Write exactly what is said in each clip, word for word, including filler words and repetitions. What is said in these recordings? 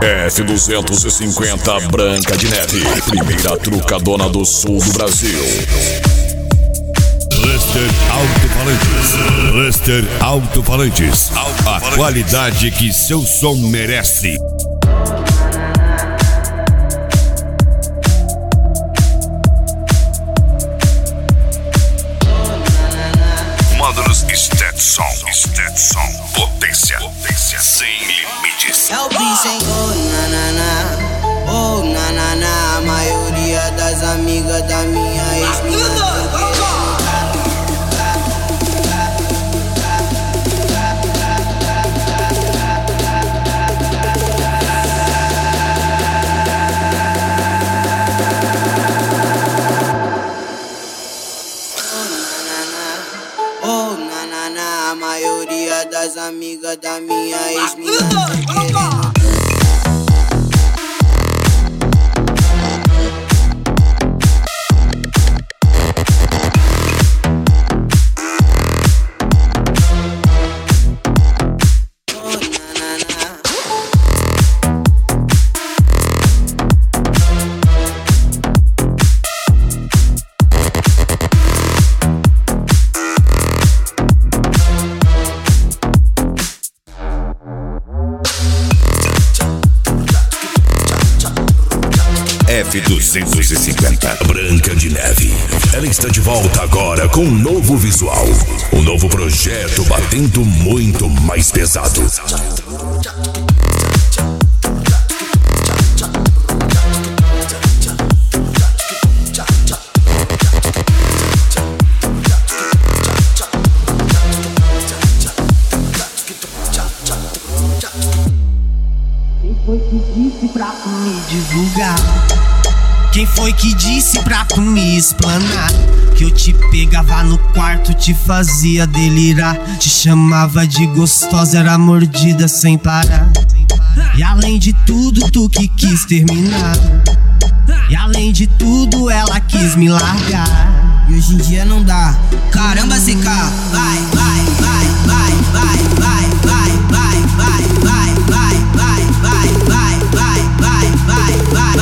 F duzentos e cinquenta Branca de Neve, primeira trucadona do sul do Brasil. Luster Alto-Falantes. Luster Alto-Falantes. A qualidade que seu som merece. Módulos Stetson. Stetson. Potência. Potência sem limites. É o bicho, hein? Oh, nanana. Oh, nanana. A maioria das amigas da minha ex-mina. Oh, nanana, a maioria das amigas da minha ex-mina tá querendo. F duzentos e cinquenta Branca de Neve. Ela está de volta agora com um novo visual. Um novo projeto batendo muito mais pesado. Quem foi que disse pra tu me divulgar? Quem foi que disse pra tu me explanar? Que eu te pegava no quarto, te fazia delirar, te chamava de gostosa, era mordida sem parar. E além de tudo, tu que quis terminar. E além de tudo, ela quis me largar. E hoje em dia não dá. Caramba, C K, vai, vai, vai, vai, vai, vai, vai, vai, vai, vai, vai, vai, vai, vai, vai, vai, vai, vai,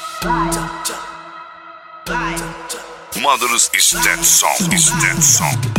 Módulos Stetson. Stetson.